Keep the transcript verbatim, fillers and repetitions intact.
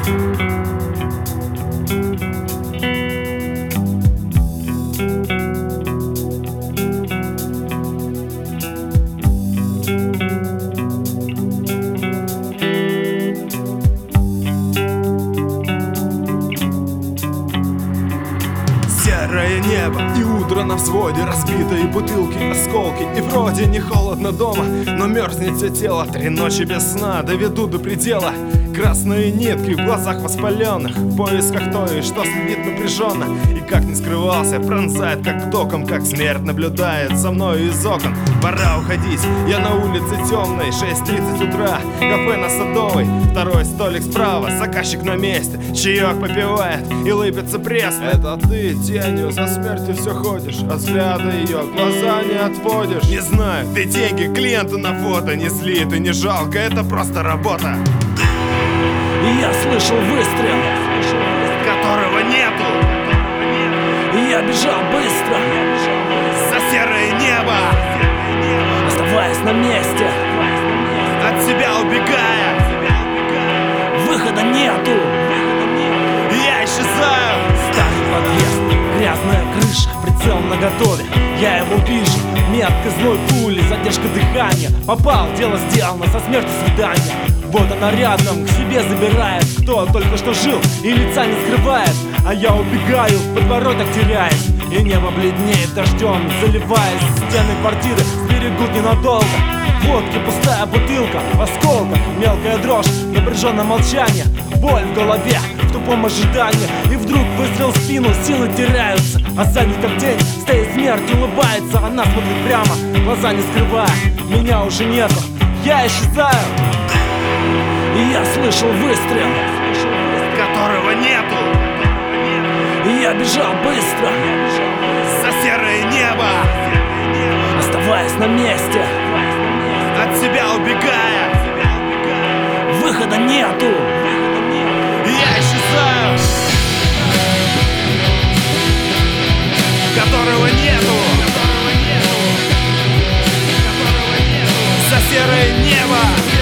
Серое небо и утро на взводе, разбитые бутылки, осколки. И вроде не холодно дома, но мерзнет все тело. Три ночи без сна доведу до предела. Красные нитки в глазах воспаленных, в поисках той, что следит напряженно. И как не скрывался, пронзает как током, как смерть наблюдает за мной из окон. Пора уходить, я на улице темной, шесть тридцать утра, кафе на Садовой. Второй столик справа, заказчик на месте, чаек попивает и лыбится пресно. Это ты тенью за смертью все ходишь, от взгляда ее глаза не отводишь. Не знаю, ты деньги клиенту на фото несли, ты не жалко, это просто работа. И я слышал выстрел, которого нету. И я бежал быстро за серое небо, оставаясь на месте, от себя убегая. выхода нету. Я исчезаю. Старый подъезд, грязная крыша, прицел наготове. Я его вижу, метка злой пули, задержка дыхания. Попал, дело сделано, со смертью свидания. Вот она рядом, к себе забирает. Кто только что жил и лица не скрывает. А я убегаю, в подворотах теряясь. И небо бледнеет дождем, заливаясь. Стены квартиры сберегут ненадолго. Водки пустая бутылка, осколка, мелкая дрожь, напряженное молчание. Боль в голове, в тупом ожидании. И вдруг выстрел в спину, силы теряются. А сзади как тень стоит смерть, улыбается. Она смотрит прямо, глаза не скрывая. Меня уже нету, я исчезаю. И я слышал выстрел, которого нету. И я бежал быстро за серое небо, оставаясь на месте, от себя убегая. выхода нету. Я исчезаю, которого нету. За серое небо.